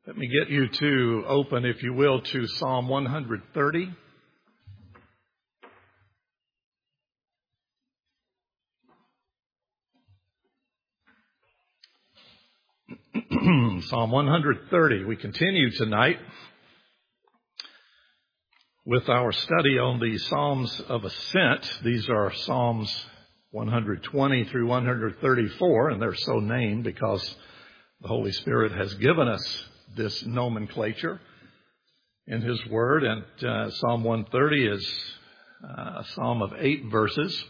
Let me get you to open, if you will, to Psalm 130. Psalm 130. We continue tonight with our study on the Psalms of Ascent. These are Psalms 120 through 134, and they're so named because the Holy Spirit has given us this nomenclature in His Word. And Psalm 130 is a psalm of 8 verses.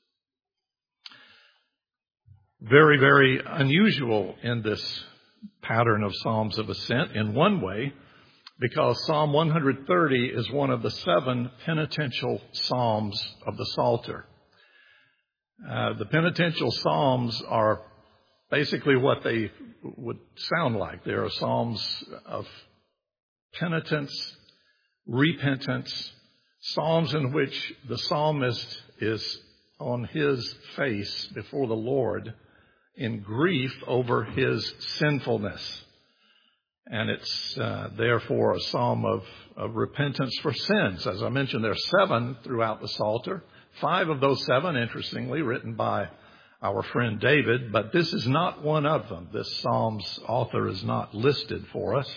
Very, very unusual in this pattern of Psalms of Ascent in one way, because Psalm 130 is one of the 7 penitential psalms of the Psalter. The penitential psalms are basically what they would sound like. They are psalms of penitence, repentance, psalms in which the psalmist is on his face before the Lord in grief over his sinfulness. And it's therefore a psalm of repentance for sins. As I mentioned, there are 7 throughout the Psalter. 5 of those 7, interestingly, written by our friend David, but this is not one of them. This psalm's author is not listed for us.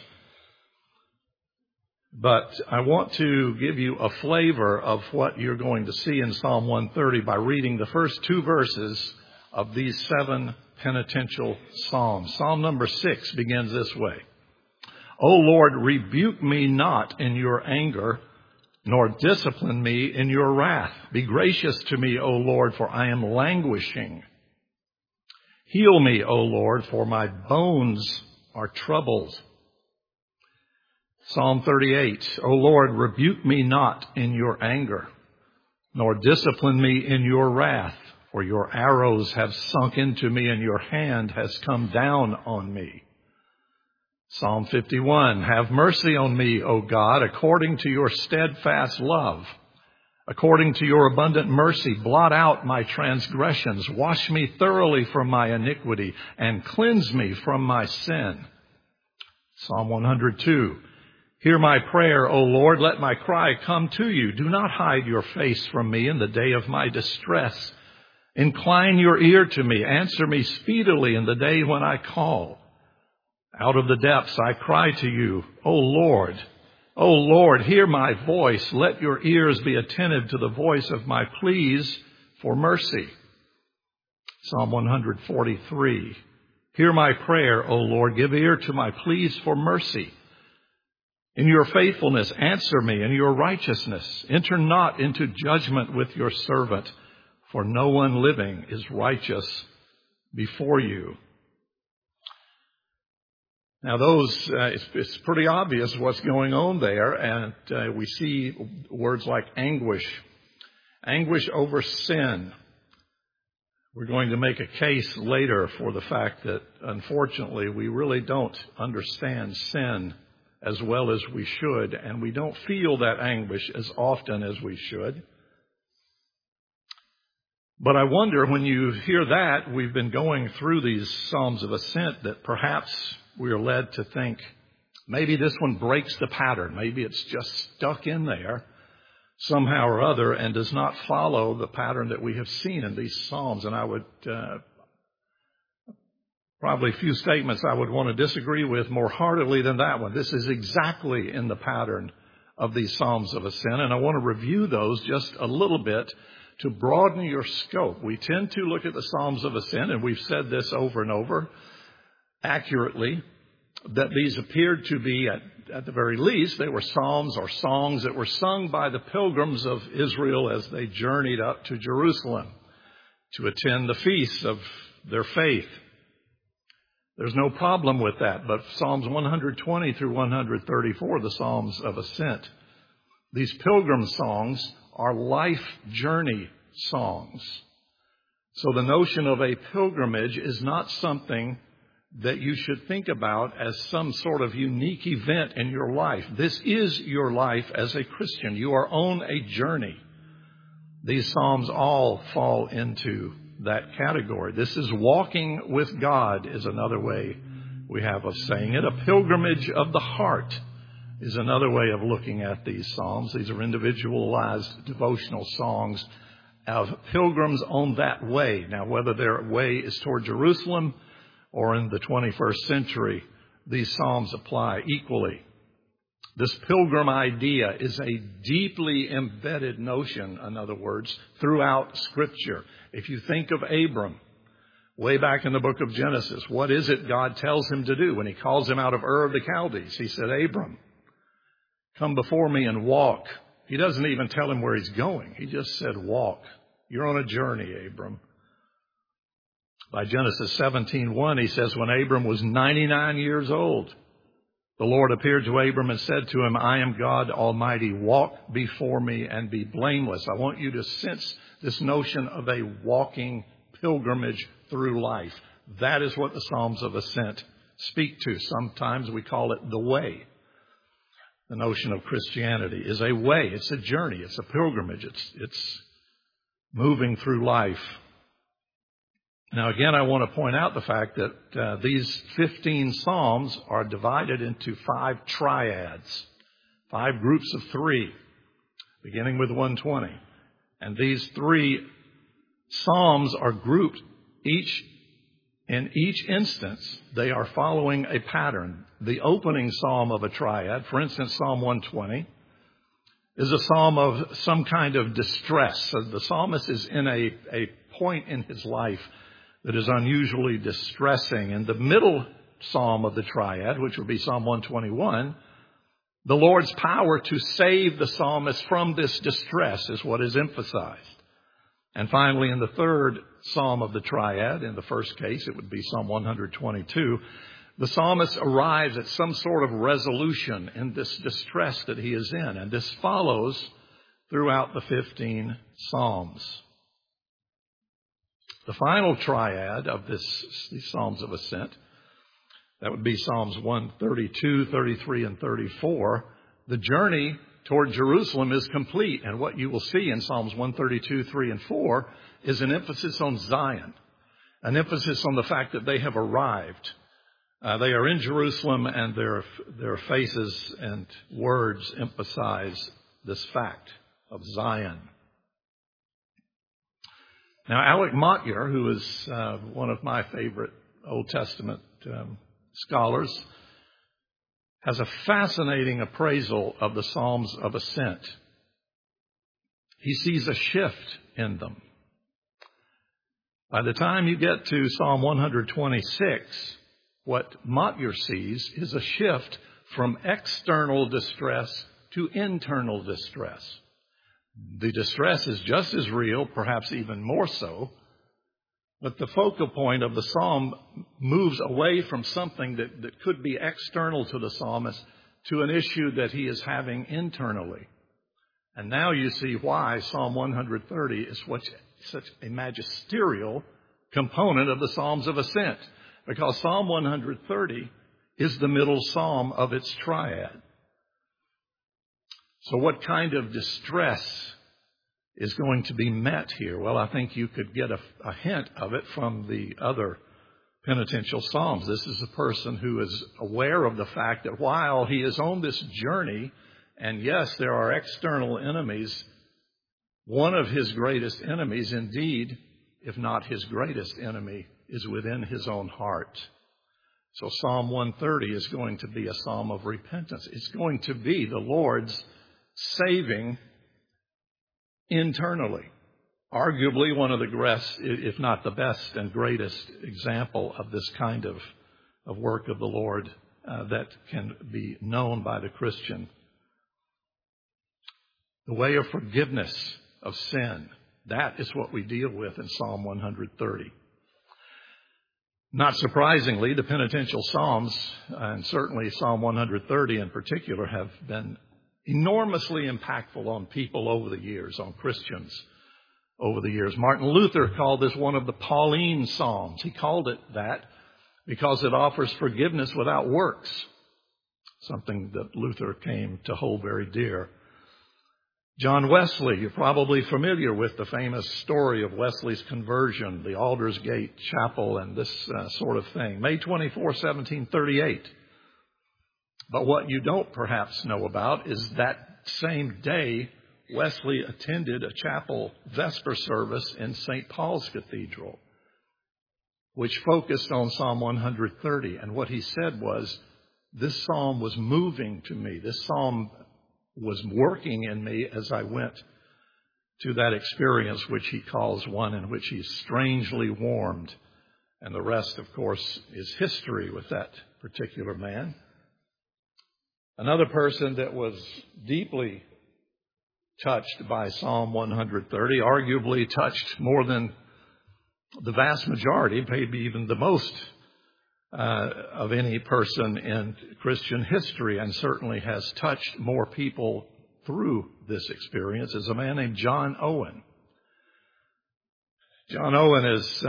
But I want to give you a flavor of what you're going to see in Psalm 130 by reading the first 2 verses of these 7 penitential psalms. Psalm number 6 begins this way. O Lord, rebuke me not in your anger, nor discipline me in your wrath. Be gracious to me, O Lord, for I am languishing. Heal me, O Lord, for my bones are troubled. Psalm 38. O Lord, rebuke me not in your anger, nor discipline me in your wrath, for your arrows have sunk into me, and your hand has come down on me. Psalm 51. Have mercy on me, O God, according to your steadfast love. According to your abundant mercy, blot out my transgressions. Wash me thoroughly from my iniquity and cleanse me from my sin. Psalm 102. Hear my prayer, O Lord. Let my cry come to you. Do not hide your face from me in the day of my distress. Incline your ear to me. Answer me speedily in the day when I call. Out of the depths I cry to you, O Lord. O Lord, hear my voice. Let your ears be attentive to the voice of my pleas for mercy. Psalm 143. Hear my prayer, O Lord. Give ear to my pleas for mercy. In your faithfulness, answer me. In your righteousness, enter not into judgment with your servant, for no one living is righteous before you. Now it's pretty obvious what's going on there, and we see words like anguish over sin. We're going to make a case later for the fact that, unfortunately, we really don't understand sin as well as we should, and we don't feel that anguish as often as we should. But I wonder, when you hear that, we've been going through these Psalms of Ascent, that perhaps we are led to think maybe this one breaks the pattern. Maybe it's just stuck in there somehow or other and does not follow the pattern that we have seen in these Psalms. And I would probably a few statements I would want to disagree with more heartily than that one. This is exactly in the pattern of these Psalms of Ascent, and I want to review those just a little bit to broaden your scope. We tend to look at the Psalms of Ascent, and we've said this over and over, accurately, that these appeared to be, at the very least, they were psalms or songs that were sung by the pilgrims of Israel as they journeyed up to Jerusalem to attend the feasts of their faith. There's no problem with that, but Psalms 120 through 134, the Psalms of Ascent, these pilgrim songs are life journey songs. So the notion of a pilgrimage is not something that you should think about as some sort of unique event in your life. This is your life as a Christian. You are on a journey. These Psalms all fall into that category. This is walking with God, is another way we have of saying it. A pilgrimage of the heart is another way of looking at these psalms. These are individualized devotional songs of pilgrims on that way. Now, whether their way is toward Jerusalem or in the 21st century, these psalms apply equally. This pilgrim idea is a deeply embedded notion, in other words, throughout Scripture. If you think of Abram, way back in the book of Genesis, what is it God tells him to do when he calls him out of Ur of the Chaldees? He said, Abram, come before me and walk. He doesn't even tell him where he's going. He just said, walk. You're on a journey, Abram. By Genesis 17:1, he says, when Abram was 99 years old, the Lord appeared to Abram and said to him, I am God Almighty. Walk before me and be blameless. I want you to sense this notion of a walking pilgrimage through life. That is what the Psalms of Ascent speak to. Sometimes we call it the way. The notion of Christianity is a way. It's a journey. It's a pilgrimage. It's moving through life. Now, again, I want to point out the fact that these 15 Psalms are divided into 5 triads, 5 groups of 3, beginning with 120. And these 3 Psalms are grouped in each instance. They are following a pattern. The opening Psalm of a triad, for instance, Psalm 120, is a psalm of some kind of distress. So the psalmist is in a point in his life that is unusually distressing. In the middle psalm of the triad, which would be Psalm 121, the Lord's power to save the psalmist from this distress is what is emphasized. And finally, in the third psalm of the triad, in the first case, it would be Psalm 122, the psalmist arrives at some sort of resolution in this distress that he is in. And this follows throughout the 15 psalms. The final triad of these Psalms of Ascent, that would be Psalms 132, 33, and 34. The journey toward Jerusalem is complete. And what you will see in Psalms 132, 3, and 4 is an emphasis on Zion, an emphasis on the fact that they have arrived. They are in Jerusalem, and their faces and words emphasize this fact of Zion. Now, Alec Motyer, who is one of my favorite Old Testament scholars, has a fascinating appraisal of the Psalms of Ascent. He sees a shift in them. By the time you get to Psalm 126, what Motyer sees is a shift from external distress to internal distress. The distress is just as real, perhaps even more so, but the focal point of the psalm moves away from something that could be external to the psalmist to an issue that he is having internally. And now you see why Psalm 130 is such a magisterial component of the Psalms of Ascent, because Psalm 130 is the middle psalm of its triad. So what kind of distress is going to be met here? Well, I think you could get a hint of it from the other penitential psalms. This is a person who is aware of the fact that while he is on this journey, and yes, there are external enemies, one of his greatest enemies, indeed, if not his greatest enemy, is within his own heart. So Psalm 130 is going to be a psalm of repentance. It's going to be the Lord's saving internally. Arguably one of the best, if not the best and greatest example of this kind of work of the Lord that can be known by the Christian. The way of forgiveness of sin, that is what we deal with in Psalm 130. Not surprisingly, the penitential Psalms, and certainly Psalm 130 in particular, have been enormously impactful on people over the years, on Christians over the years. Martin Luther called this one of the Pauline Psalms. He called it that because it offers forgiveness without works, something that Luther came to hold very dear. John Wesley, you're probably familiar with the famous story of Wesley's conversion, the Aldersgate Chapel and this sort of thing. May 24, 1738. But what you don't perhaps know about is that same day, Wesley attended a chapel vesper service in St. Paul's Cathedral, which focused on Psalm 130. And what he said was, this psalm was moving to me. This psalm was working in me as I went to that experience, which he calls one in which he's strangely warmed. And the rest, of course, is history with that particular man. Another person that was deeply touched by Psalm 130, arguably touched more than the vast majority, maybe even the most of any person in Christian history, and certainly has touched more people through this experience, is a man named John Owen. John Owen is,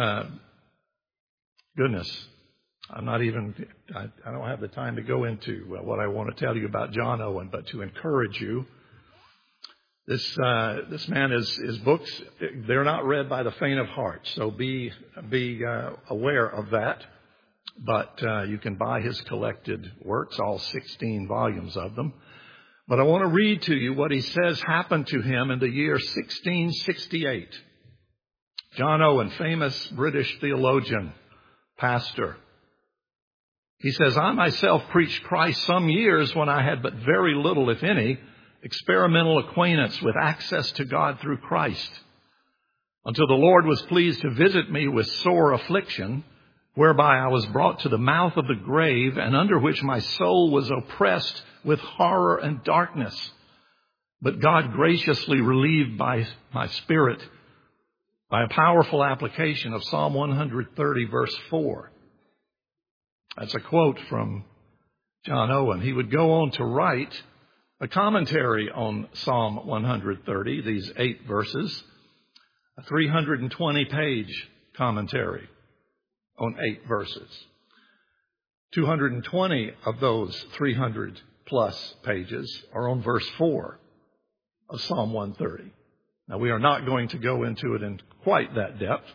I don't have the time to go into what I want to tell you about John Owen, but to encourage you, this man, his books, they're not read by the faint of heart, so be aware of that. But you can buy his collected works, all 16 volumes of them. But I want to read to you what he says happened to him in the year 1668. John Owen, famous British theologian, pastor. He says, I myself preached Christ some years when I had but very little, if any, experimental acquaintance with access to God through Christ, until the Lord was pleased to visit me with sore affliction, whereby I was brought to the mouth of the grave, and under which my soul was oppressed with horror and darkness. But God graciously relieved by my spirit by a powerful application of Psalm 130, verse 4. That's a quote from John Owen. He would go on to write a commentary on Psalm 130, these 8 verses, a 320-page commentary on 8 verses. 220 of those 300 plus pages are on verse 4 of Psalm 130. Now, we are not going to go into it in quite that depth,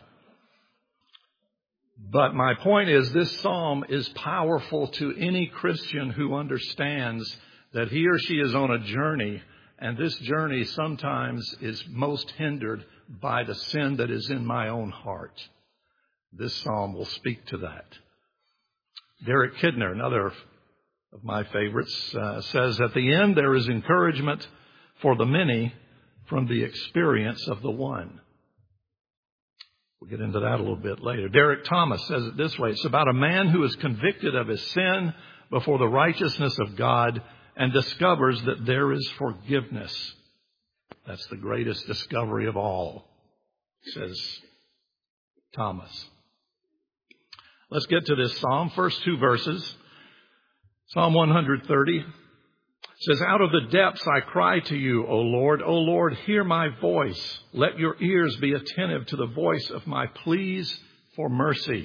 but my point is this psalm is powerful to any Christian who understands that he or she is on a journey, and this journey sometimes is most hindered by the sin that is in my own heart. This psalm will speak to that. Derek Kidner, another of my favorites, says, at the end there is encouragement for the many from the experience of the one. We'll get into that a little bit later. Derek Thomas says it this way. It's about a man who is convicted of his sin before the righteousness of God and discovers that there is forgiveness. That's the greatest discovery of all, says Thomas. Let's get to this psalm. First 2 verses. Psalm 130 says, out of the depths I cry to you, O Lord. O Lord, hear my voice. Let your ears be attentive to the voice of my pleas for mercy.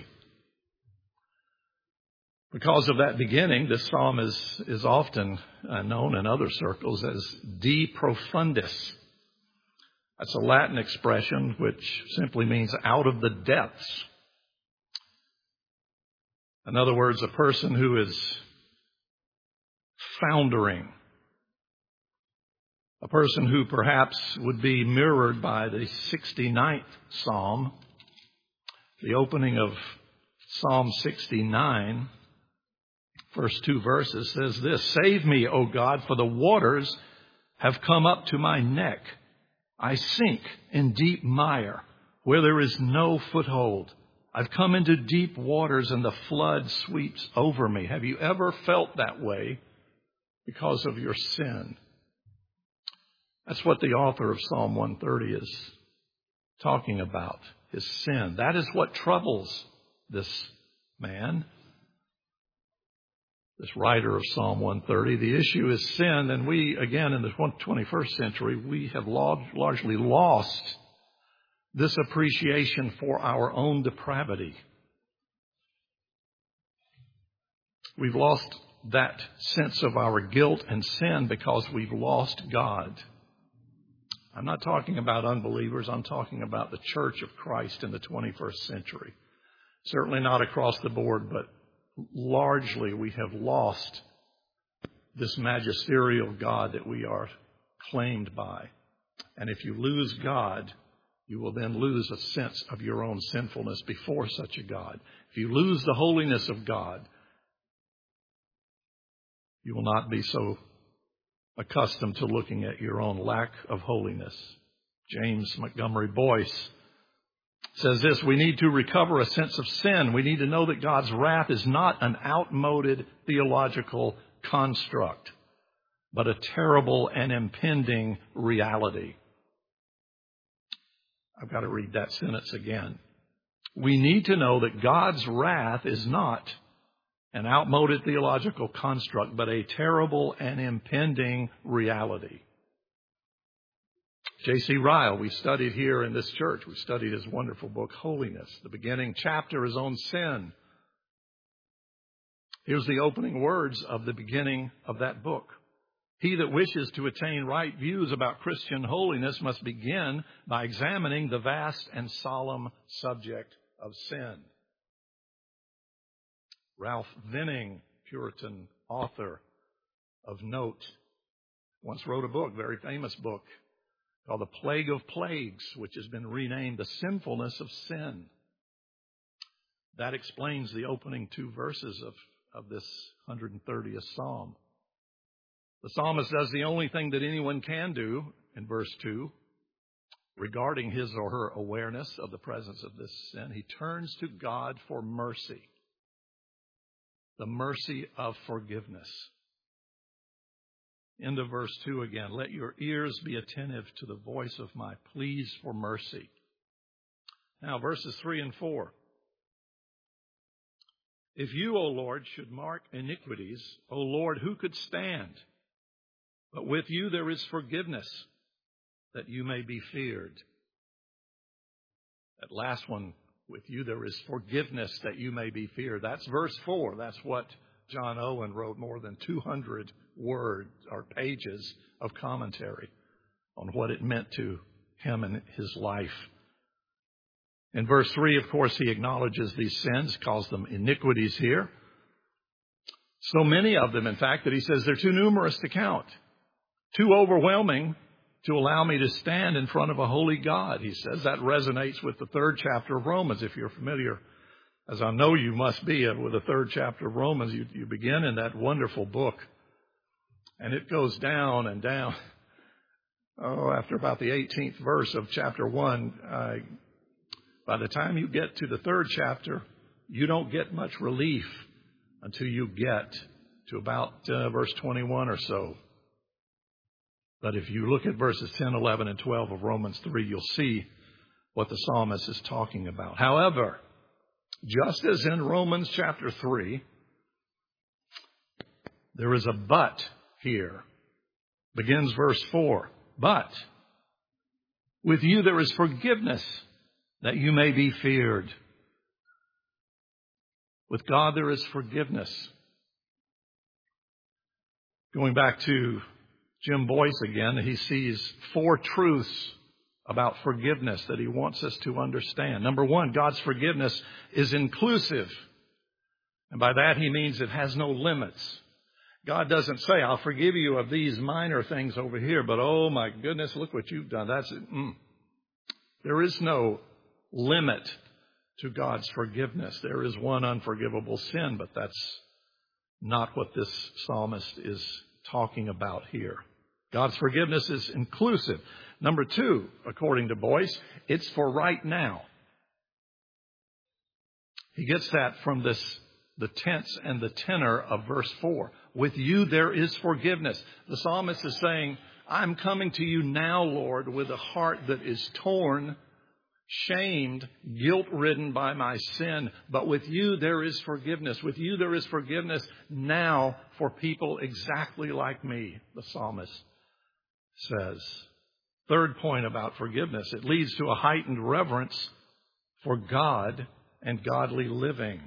Because of that beginning, this psalm is often known in other circles as De Profundis. That's a Latin expression which simply means out of the depths. In other words, a person who is foundering. A person who perhaps would be mirrored by the 69th Psalm. The opening of Psalm 69, first 2 verses, says this, save me, O God, for the waters have come up to my neck. I sink in deep mire where there is no foothold. I've come into deep waters and the flood sweeps over me. Have you ever felt that way because of your sin? That's what the author of Psalm 130 is talking about, his sin. That is what troubles this man, this writer of Psalm 130. The issue is sin, and we, again, in the 21st century, we have largely lost this appreciation for our own depravity. We've lost that sense of our guilt and sin because we've lost God. I'm not talking about unbelievers. I'm talking about the church of Christ in the 21st century. Certainly not across the board, but largely we have lost this magisterial God that we are claimed by. And if you lose God, you will then lose a sense of your own sinfulness before such a God. If you lose the holiness of God, you will not be so accustomed to looking at your own lack of holiness. James Montgomery Boyce says this: we need to recover a sense of sin. We need to know that God's wrath is not an outmoded theological construct, but a terrible and impending reality. I've got to read that sentence again. We need to know that God's wrath is not an outmoded theological construct, but a terrible and impending reality. J.C. Ryle, we studied here in this church. We studied his wonderful book, Holiness. The beginning chapter is on sin. Here's the opening words of the beginning of that book. He that wishes to attain right views about Christian holiness must begin by examining the vast and solemn subject of sin. Ralph Venning, Puritan author of note, once wrote a book, very famous book, called The Plague of Plagues, which has been renamed The Sinfulness of Sin. That explains the opening two verses of this 130th Psalm. The psalmist does the only thing that anyone can do in verse 2 regarding his or her awareness of the presence of this sin. He turns to God for mercy, the mercy of forgiveness. End of verse 2 again. Let your ears be attentive to the voice of my pleas for mercy. Now, verses 3 and 4. If you, O Lord, should mark iniquities, O Lord, who could stand? But with you there is forgiveness, that you may be feared. That last one, with you there is forgiveness, that you may be feared. That's verse 4. That's what John Owen wrote more than 200 words or pages of commentary on what it meant to him and his life. In verse 3, of course, he acknowledges these sins, calls them iniquities here. So many of them, in fact, that he says they're too numerous to count, too overwhelming to allow me to stand in front of a holy God. He says that resonates with the 3rd chapter of Romans. If you're familiar, as I know you must be, with the 3rd chapter of Romans, you begin in that wonderful book, and it goes down and down. After about the 18th verse of chapter 1, by the time you get to the 3rd chapter, you don't get much relief until you get to about verse 21 or so. But if you look at verses 10, 11, and 12 of Romans 3, you'll see what the psalmist is talking about. However, just as in Romans chapter 3, there is a but here. Begins verse 4. But with you there is forgiveness, that you may be feared. With God there is forgiveness. Going back to Jim Boyce again, he sees 4 truths about forgiveness that he wants us to understand. Number 1, God's forgiveness is inclusive. And by that he means it has no limits. God doesn't say, I'll forgive you of these minor things over here, but oh my goodness, look what you've done. There is no limit to God's forgiveness. There is one unforgivable sin, but that's not what this psalmist is talking about here. God's forgiveness is inclusive. Number 2, according to Boyce, it's for right now. He gets that from the tense and the tenor of verse 4. With you there is forgiveness. The psalmist is saying, I'm coming to you now, Lord, with a heart that is torn, shamed, guilt-ridden by my sin. But with you there is forgiveness. With you there is forgiveness now for people exactly like me, the psalmist says. 3rd point about forgiveness, it leads to a heightened reverence for God and godly living.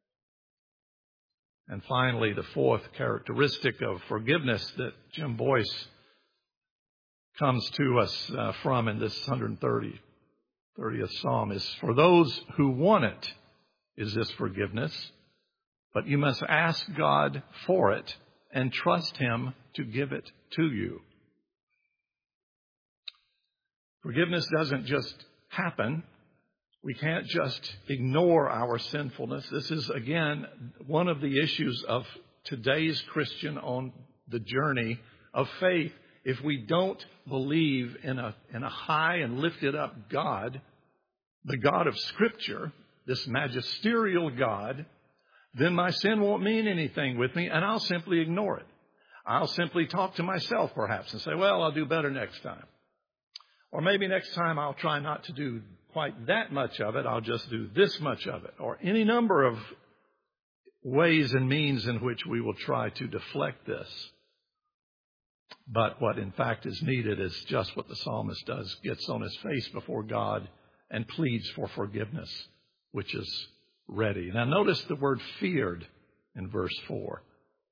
And finally, the 4th characteristic of forgiveness that Jim Boyce comes to us from in this 130th Psalm is, for those who want it, is this forgiveness, but you must ask God for it and trust Him to give it to you. Forgiveness doesn't just happen. We can't just ignore our sinfulness. This is, again, one of the issues of today's Christian on the journey of faith. If we don't believe in a high and lifted up God, the God of Scripture, this magisterial God, then my sin won't mean anything with me, and I'll simply ignore it. I'll simply talk to myself, perhaps, and say, well, I'll do better next time. Or maybe next time I'll try not to do quite that much of it. I'll just do this much of it. Or any number of ways and means in which we will try to deflect this. But what in fact is needed is just what the psalmist does, gets on his face before God and pleads for forgiveness, which is ready. Now notice the word feared in verse 4.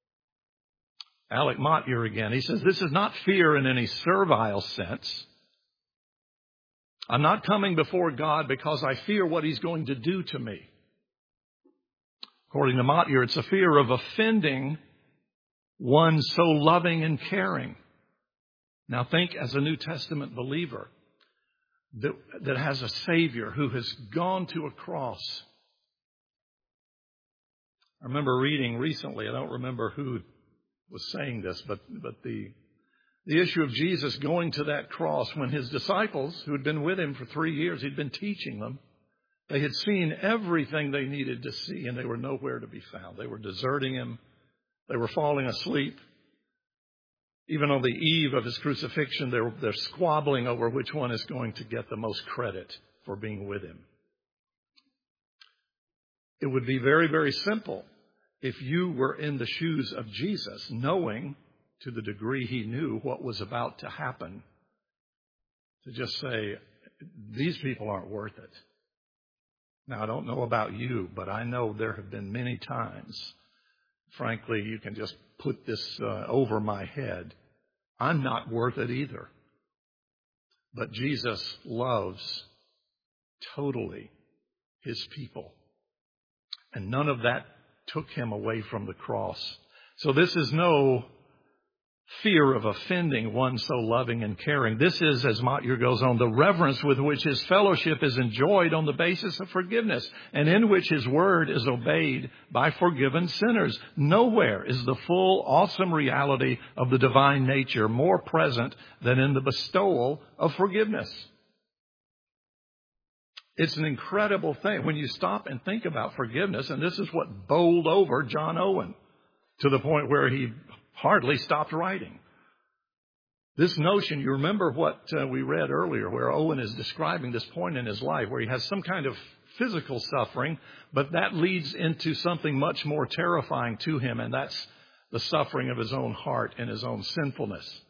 Alec Mott here again. He says, this is not fear in any servile sense. I'm not coming before God because I fear what He's going to do to me. According to Mott here, it's a fear of offending one so loving and caring. Now think as a New Testament believer that has a Savior who has gone to a cross. I remember reading recently, I don't remember who was saying this, but the issue of Jesus going to that cross when His disciples, who had been with Him for 3 years, He'd been teaching them, they had seen everything they needed to see and they were nowhere to be found. They were deserting Him. They were falling asleep. Even on the eve of His crucifixion, they're squabbling over which one is going to get the most credit for being with Him. It would be very, very simple if you were in the shoes of Jesus, knowing to the degree He knew what was about to happen, to just say, these people aren't worth it. Now, I don't know about you, but I know there have been many times, frankly, you can just put this over my head. I'm not worth it either. But Jesus loves totally His people. And none of that took Him away from the cross. So this is no fear of offending one so loving and caring. This is, as Motyer goes on, the reverence with which His fellowship is enjoyed on the basis of forgiveness, and in which His word is obeyed by forgiven sinners. Nowhere is the full, awesome reality of the divine nature more present than in the bestowal of forgiveness. It's an incredible thing when you stop and think about forgiveness, and this is what bowled over John Owen to the point where he hardly stopped writing. This notion, you remember what we read earlier, where Owen is describing this point in his life where he has some kind of physical suffering, but that leads into something much more terrifying to him, and that's the suffering of his own heart and his own sinfulness.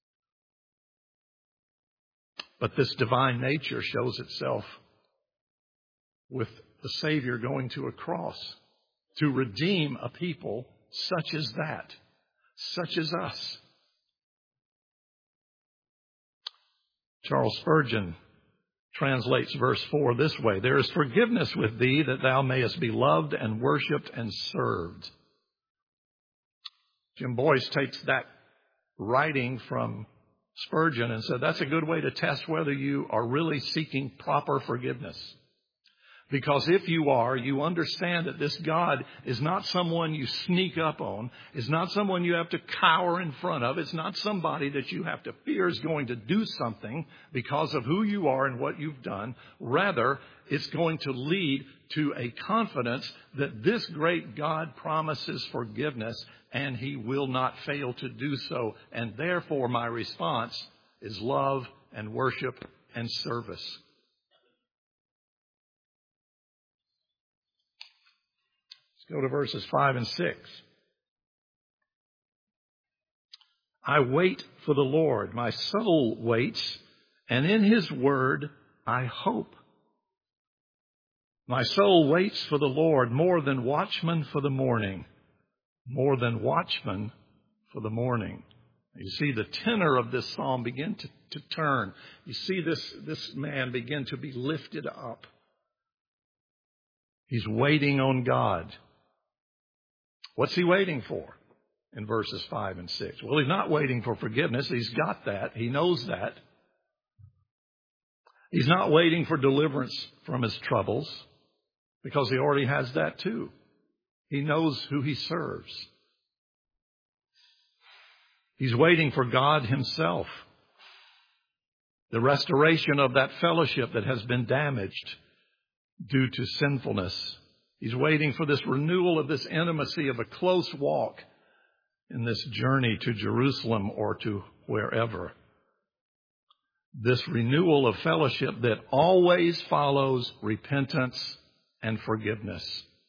But this divine nature shows itself with the Savior going to a cross to redeem a people such as that. Such as us. Charles Spurgeon translates verse 4 this way: there is forgiveness with thee, that thou mayest be loved and worshipped and served. Jim Boyce takes that writing from Spurgeon and said that's a good way to test whether you are really seeking proper forgiveness. Because if you are, you understand that this God is not someone you sneak up on. It's not someone you have to cower in front of. It's not somebody that you have to fear is going to do something because of who you are and what you've done. Rather, it's going to lead to a confidence that this great God promises forgiveness and He will not fail to do so. And therefore, my response is love and worship and service. Go to verses 5 and 6. I wait for the Lord. My soul waits, and in His word I hope. My soul waits for the Lord more than watchmen for the morning. More than watchmen for the morning. You see the tenor of this psalm begin to turn. You see this man begin to be lifted up. He's waiting on God. What's he waiting for in verses 5 and 6? Well, he's not waiting for forgiveness. He's got that. He knows that. He's not waiting for deliverance from his troubles because he already has that too. He knows who he serves. He's waiting for God himself. The restoration of that fellowship that has been damaged due to sinfulness. He's waiting for this renewal of this intimacy of a close walk in this journey to Jerusalem or to wherever. This renewal of fellowship that always follows repentance and forgiveness.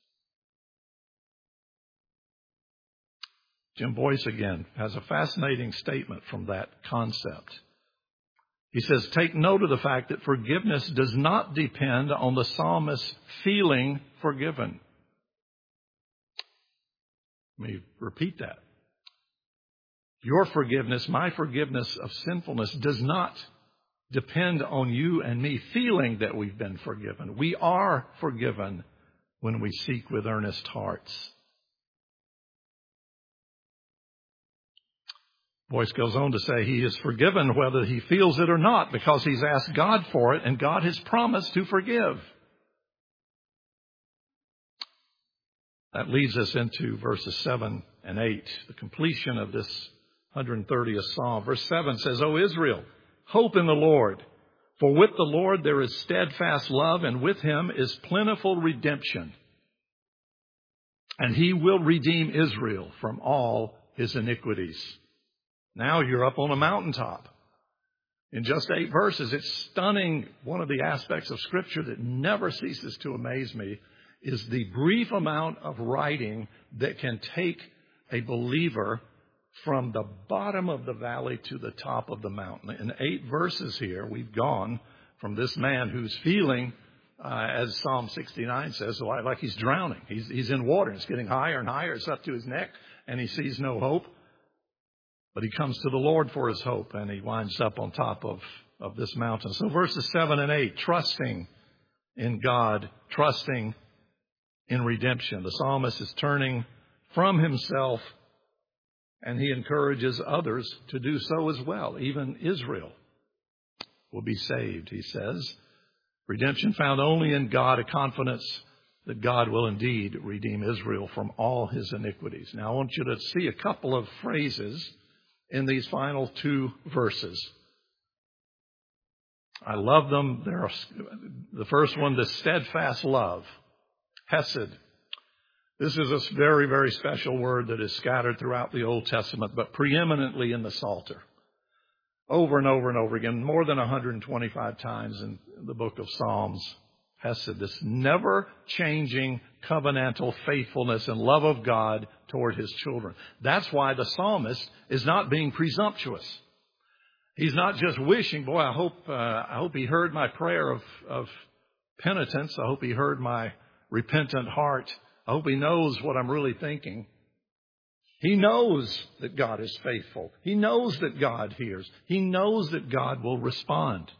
Jim Boyce again has a fascinating statement from that concept. He says, take note of the fact that forgiveness does not depend on the psalmist feeling forgiven. Let me repeat that. Your forgiveness, my forgiveness of sinfulness does not depend on you and me feeling that we've been forgiven. We are forgiven when we seek with earnest hearts. Boyce goes on to say he is forgiven whether he feels it or not because he's asked God for it and God has promised to forgive. That leads us into verses 7 and 8, the completion of this 130th Psalm. Verse 7 says, O Israel, hope in the Lord, for with the Lord there is steadfast love, and with him is plentiful redemption. And he will redeem Israel from all his iniquities. Now you're up on a mountaintop. In just 8 verses, it's stunning. One of the aspects of Scripture that never ceases to amaze me is the brief amount of writing that can take a believer from the bottom of the valley to the top of the mountain. In 8 verses here, we've gone from this man who's feeling, as Psalm 69 says, like he's drowning. He's in water. It's getting higher and higher. It's up to his neck, and he sees no hope. But he comes to the Lord for his hope, and he winds up on top of this mountain. So verses 7 and 8, trusting in God, trusting in redemption. The psalmist is turning from himself, and he encourages others to do so as well. Even Israel will be saved, he says. Redemption found only in God, a confidence that God will indeed redeem Israel from all his iniquities. Now I want you to see a couple of phrases in these final 2 verses. I love them. The first one, the steadfast love, hesed. This is a very, very special word that is scattered throughout the Old Testament, but preeminently in the Psalter. Over and over and over again, more than 125 times in the book of Psalms. Hesed, this never-changing covenantal faithfulness and love of God toward his children. That's why the psalmist is not being presumptuous. He's not just wishing, boy, I hope he heard my prayer of penitence. I hope he heard my repentant heart. I hope he knows what I'm really thinking. He knows that God is faithful. He knows that God hears. He knows that God will respond.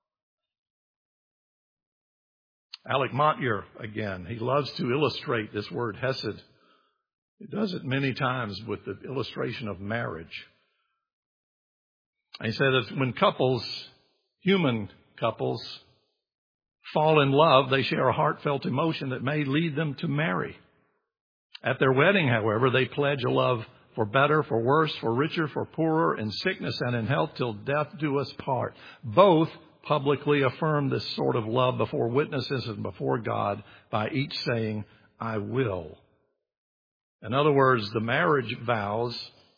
Alec Montyer, again, he loves to illustrate this word hesed. He does it many times with the illustration of marriage. And he said that when human couples, fall in love, they share a heartfelt emotion that may lead them to marry. At their wedding, however, they pledge a love for better, for worse, for richer, for poorer, in sickness and in health, till death do us part. Both publicly affirm this sort of love before witnesses and before God by each saying, I will. In other words, the marriage vows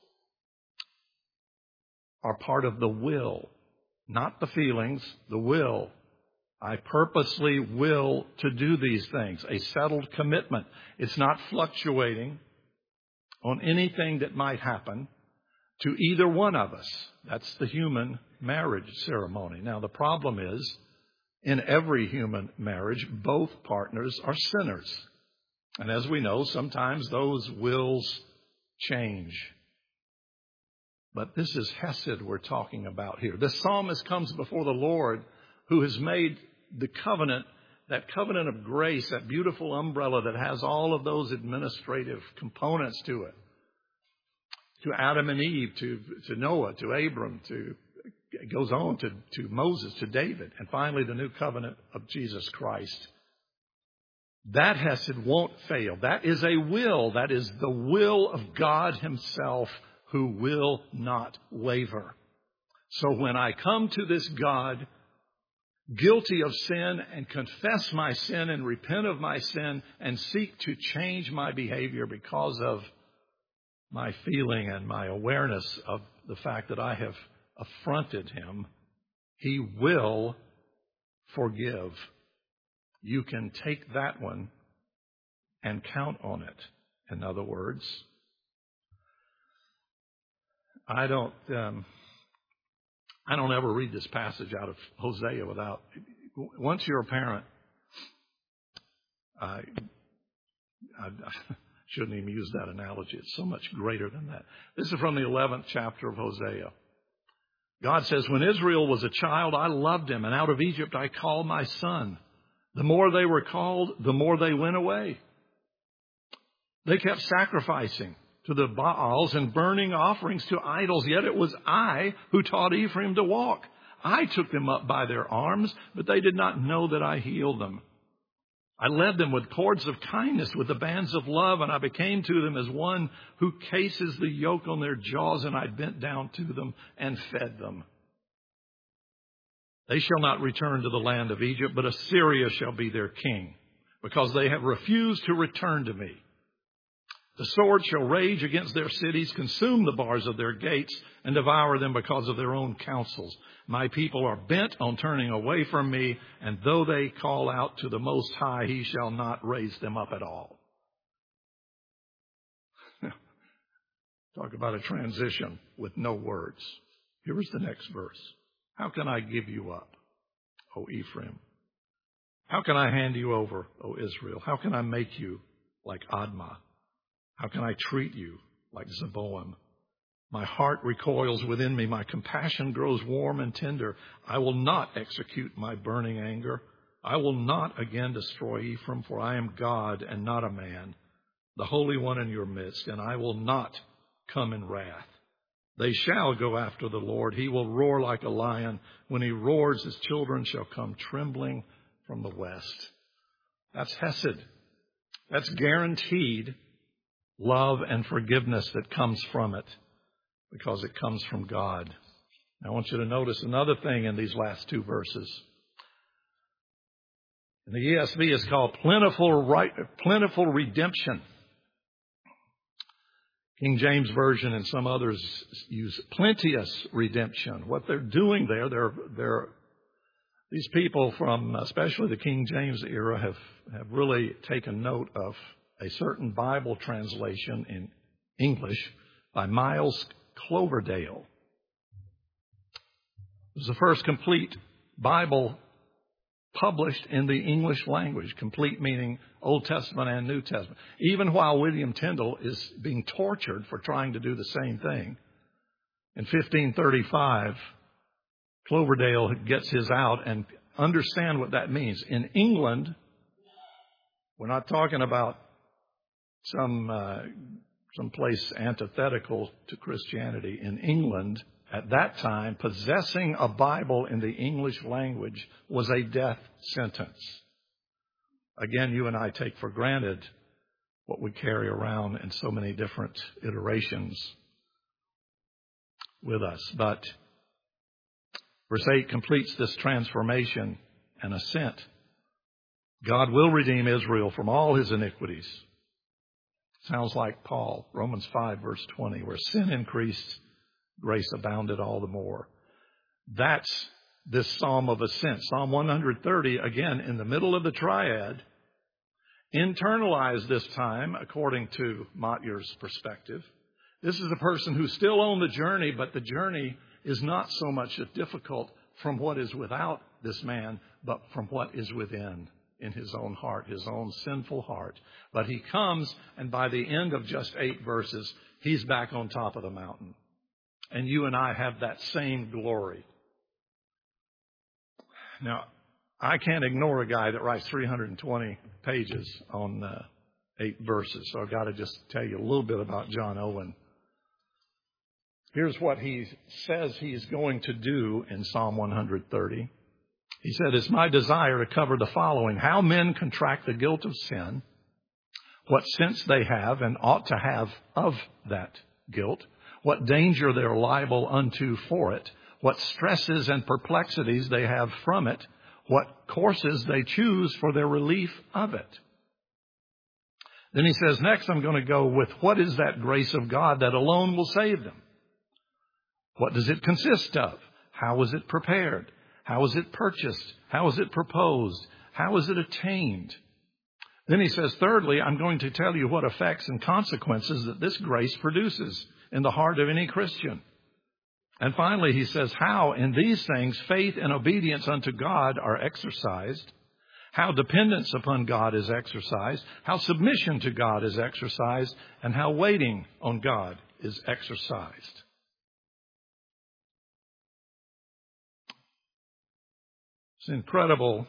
are part of the will, not the feelings, the will. I purposely will to do these things, a settled commitment. It's not fluctuating on anything that might happen to either one of us. That's the human marriage ceremony. Now, the problem is, in every human marriage, both partners are sinners. And as we know, sometimes those wills change. But this is Hesed we're talking about here. This psalmist comes before the Lord who has made the covenant, that covenant of grace, that beautiful umbrella that has all of those administrative components to it. To Adam and Eve, to Noah, to Abram, it goes on to Moses, to David, and finally the new covenant of Jesus Christ. That Hesed won't fail. That is a will. That is the will of God himself, who will not waver. So when I come to this God, guilty of sin, and confess my sin and repent of my sin and seek to change my behavior because of my feeling and my awareness of the fact that I have affronted him, he will forgive. You can take that one and count on it. In other words, I don't ever read this passage out of Hosea without, once you're a parent, I shouldn't even use that analogy. It's so much greater than that. This is from the 11th chapter of Hosea. God says, when Israel was a child, I loved him, and out of Egypt I called my son. The more they were called, the more they went away. They kept sacrificing to the Baals and burning offerings to idols, yet it was I who taught Ephraim to walk. I took them up by their arms, but they did not know that I healed them. I led them with cords of kindness, with the bands of love, and I became to them as one who cases the yoke on their jaws, and I bent down to them and fed them. They shall not return to the land of Egypt, but Assyria shall be their king, because they have refused to return to me. The sword shall rage against their cities, consume the bars of their gates, and devour them because of their own counsels. My people are bent on turning away from me, and though they call out to the Most High, he shall not raise them up at all. Talk about a transition with no words. Here's the next verse. How can I give you up, O Ephraim? How can I hand you over, O Israel? How can I make you like Admah? How can I treat you like Zeboim? My heart recoils within me. My compassion grows warm and tender. I will not execute my burning anger. I will not again destroy Ephraim, for I am God and not a man, the Holy One in your midst, and I will not come in wrath. They shall go after the Lord. He will roar like a lion. When he roars, his children shall come trembling from the west. That's Hesed. That's guaranteed love and forgiveness that comes from it, because it comes from God. Now, I want you to notice another thing in these last two verses. In the ESV, it's called plentiful redemption. King James Version and some others use plenteous redemption. What they're doing there, these people from especially the King James era have really taken note of a certain Bible translation in English by Miles Cloverdale. It was the first complete Bible published in the English language, complete meaning Old Testament and New Testament. Even while William Tyndale is being tortured for trying to do the same thing. In 1535, Cloverdale gets his out, and understand what that means. In England, we're not talking about some place antithetical to Christianity. In England, at that time, possessing a Bible in the English language was a death sentence. Again, you and I take for granted what we carry around in so many different iterations with us. But verse 8 completes this transformation and ascent. God will redeem Israel from all his iniquities. Sounds like Paul, Romans 5, verse 20, where sin increased, grace abounded all the more. That's this Psalm of Ascent. Psalm 130, again, in the middle of the triad, internalized this time, according to Motyer's perspective. This is a person who's still on the journey, but the journey is not so much difficult from what is without this man, but from what is within, in his own heart, his own sinful heart. But he comes, and by the end of just 8 verses, he's back on top of the mountain. and you and I have that same glory. Now, I can't ignore a guy that writes 320 pages on 8 verses, so I've got to just tell you a little bit about John Owen. Here's what he says he's going to do in Psalm 130. He said, "It's my desire to cover the following: how men contract the guilt of sin, what sense they have and ought to have of that guilt, what danger they're liable unto for it, what stresses and perplexities they have from it, what courses they choose for their relief of it." Then he says, next I'm going to go with what is that grace of God that alone will save them? What does it consist of? How is it prepared? How is it purchased? How is it proposed? How is it attained? Then he says, thirdly, I'm going to tell you what effects and consequences that this grace produces in the heart of any Christian. And finally, he says how in these things faith and obedience unto God are exercised, how dependence upon God is exercised, how submission to God is exercised, and how waiting on God is exercised. It's incredible.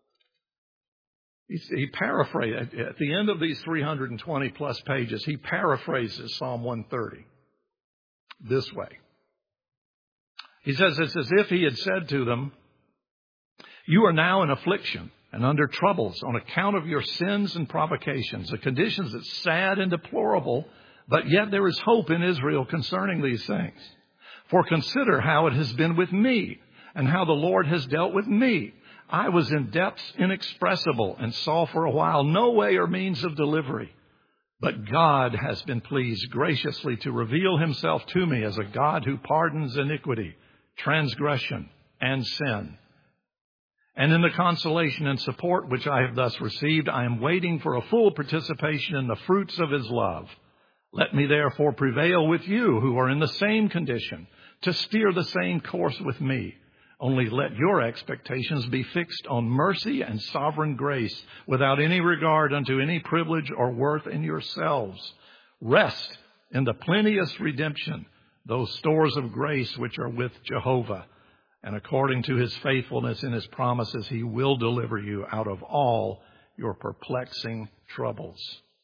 He paraphrased, at the end of these 320 plus pages, he paraphrases Psalm 130 this way. He says it's as if he had said to them, "You are now in affliction and under troubles on account of your sins and provocations, a condition that's sad and deplorable, but yet there is hope in Israel concerning these things. For consider how it has been with me, and how the Lord has dealt with me. I was in depths inexpressible and saw for a while no way or means of delivery. But God has been pleased graciously to reveal himself to me as a God who pardons iniquity, transgression, and sin. And in the consolation and support which I have thus received, I am waiting for a full participation in the fruits of his love. Let me therefore prevail with you who are in the same condition to steer the same course with me. Only let your expectations be fixed on mercy and sovereign grace, without any regard unto any privilege or worth in yourselves. Rest in the plenteous redemption, those stores of grace which are with Jehovah. And according to his faithfulness in his promises, he will deliver you out of all your perplexing troubles."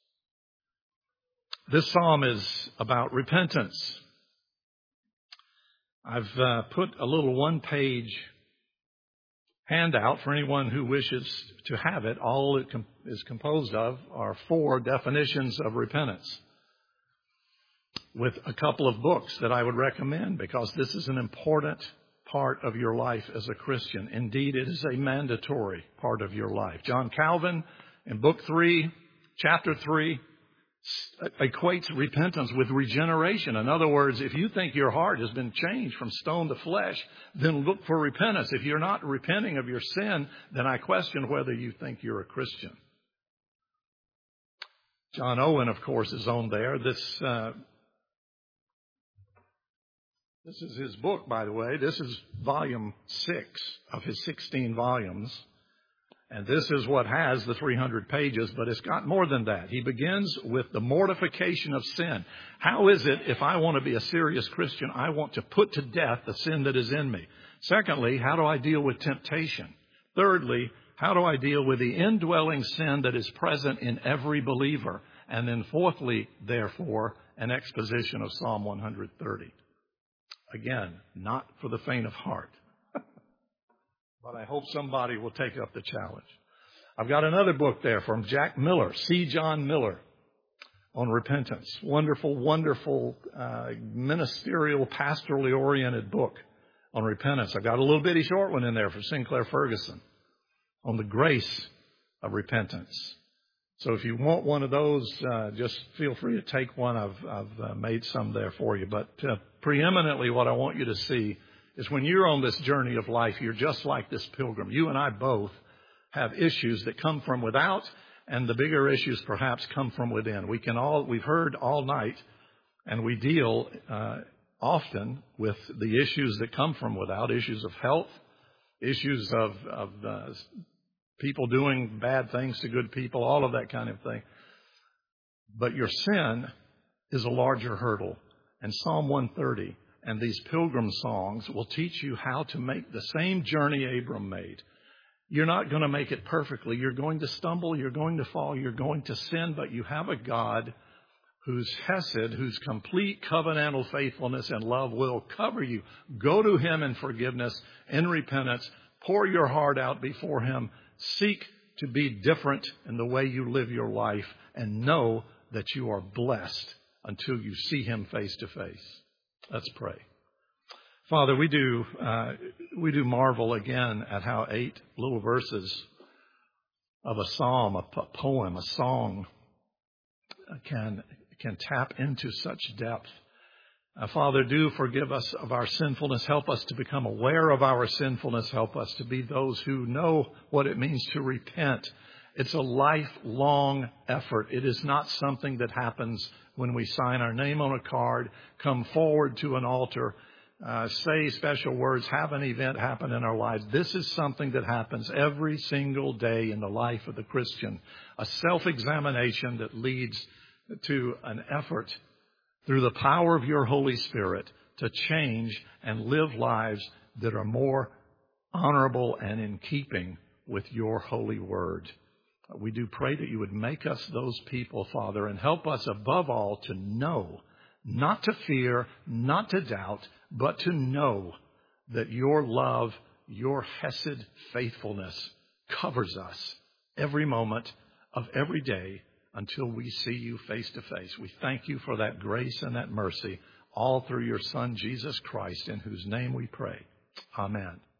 This psalm is about repentance. I've put a little one-page handout for anyone who wishes to have it. All it is composed of are 4 definitions of repentance, with a couple of books that I would recommend, because this is an important part of your life as a Christian. Indeed, it is a mandatory part of your life. John Calvin, in Book 3, Chapter 3, equates repentance with regeneration. In other words, if you think your heart has been changed from stone to flesh, then look for repentance. If you're not repenting of your sin, then I question whether you think you're a Christian. John Owen, of course, is on there. This is his book, by the way. This is volume 6 of his 16 volumes. And this is what has the 300 pages, but it's got more than that. He begins with the mortification of sin. How is it, if I want to be a serious Christian, I want to put to death the sin that is in me? Secondly, how do I deal with temptation? Thirdly, how do I deal with the indwelling sin that is present in every believer? And then fourthly, therefore, an exposition of Psalm 130. Again, not for the faint of heart. But I hope somebody will take up the challenge. I've got another book there from Jack Miller, C. John Miller, on repentance. Wonderful, wonderful, ministerial, pastorally oriented book on repentance. I've got a little bitty short one in there for Sinclair Ferguson on the grace of repentance. So if you want one of those, just feel free to take one. I've made some there for you. But preeminently what I want you to see is when you're on this journey of life, you're just like this pilgrim. You and I both have issues that come from without, and the bigger issues perhaps come from within. We've heard all night, and we deal often with the issues that come from without, issues of health, issues of people doing bad things to good people, all of that kind of thing. But your sin is a larger hurdle. And Psalm 130 and these pilgrim songs will teach you how to make the same journey Abram made. You're not going to make it perfectly. You're going to stumble. You're going to fall. You're going to sin. But you have a God whose hesed, whose complete covenantal faithfulness and love will cover you. Go to Him in forgiveness, in repentance. Pour your heart out before Him. Seek to be different in the way you live your life. And know that you are blessed until you see Him face to face. Let's pray. Father, we do marvel again at how 8 little verses of a psalm, a poem, a song can tap into such depth. Father, do forgive us of our sinfulness. Help us to become aware of our sinfulness. Help us to be those who know what it means to repent. It's a lifelong effort. It is not something that happens when we sign our name on a card, come forward to an altar, say special words, have an event happen in our lives. This is something that happens every single day in the life of the Christian. A self-examination that leads to an effort through the power of your Holy Spirit to change and live lives that are more honorable and in keeping with your holy word. We do pray that you would make us those people, Father, and help us above all to know, not to fear, not to doubt, but to know that your love, your hesed faithfulness covers us every moment of every day until we see you face to face. We thank you for that grace and that mercy, all through your Son, Jesus Christ, in whose name we pray. Amen.